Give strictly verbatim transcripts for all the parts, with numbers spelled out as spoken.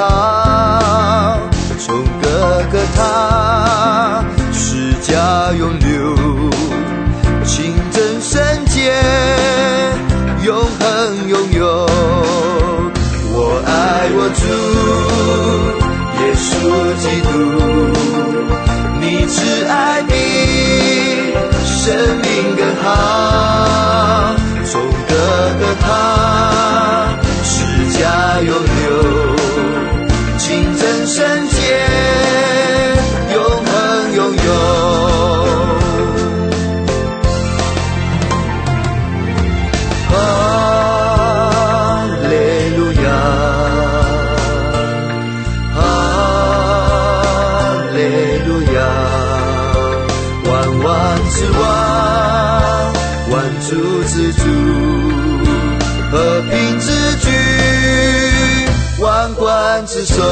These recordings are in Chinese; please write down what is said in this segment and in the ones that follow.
好，从哥哥他施加永留，清真圣洁，永恒拥有。我爱我主耶稣基督，你慈爱比生命更好，从哥哥他施加永留，清真圣洁，永恒拥有。哈利路亚，哈利路亚，万王之王，万主之主，和平之君，万冠之首。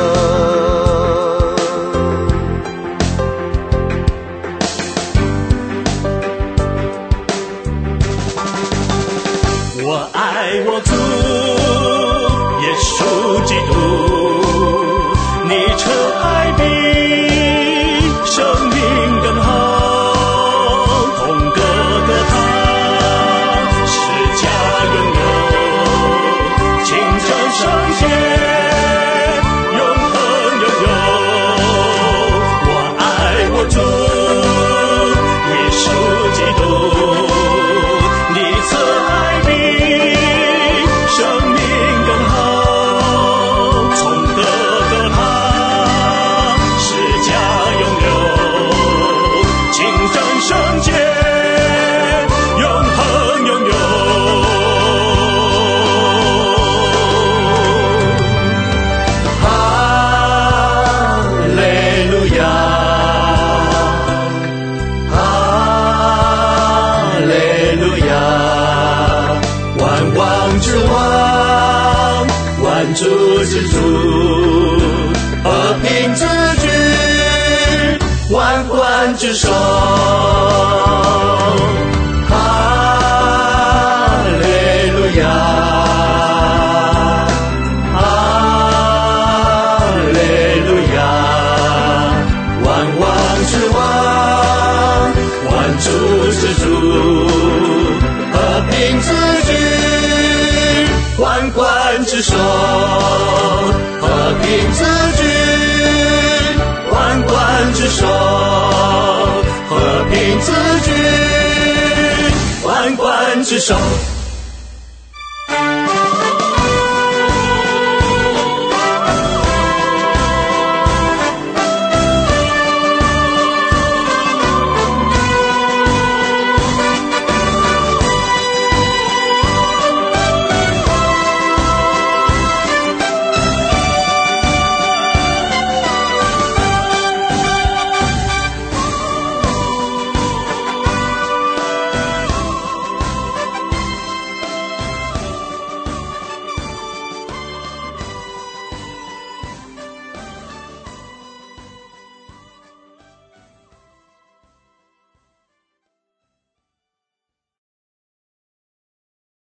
我爱我主耶稣基督，你慈爱比生命更好，同哥哥他施加永留，清真圣洁，永恒拥有。我爱我主耶稣基督，你慈爱比生命更好，从哥哥他施加永留，清真圣洁，永恒拥有。哈利路亚，哈利路亚，万王之王，万主之主，和平之君，万冠之首。哈利路亚，哈利路亚，万王之王，万主之主，和平之君，万冠之首。和平之君，万冠之首。和平之君，万冠之首。